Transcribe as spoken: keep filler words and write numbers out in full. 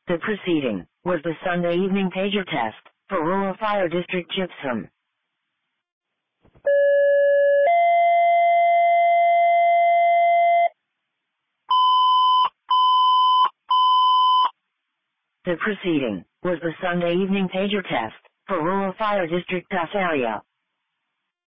The proceeding was the Sunday evening pager test for Rural Fire District Gypsum. The proceeding was the Sunday evening pager test for Rural Fire District Area.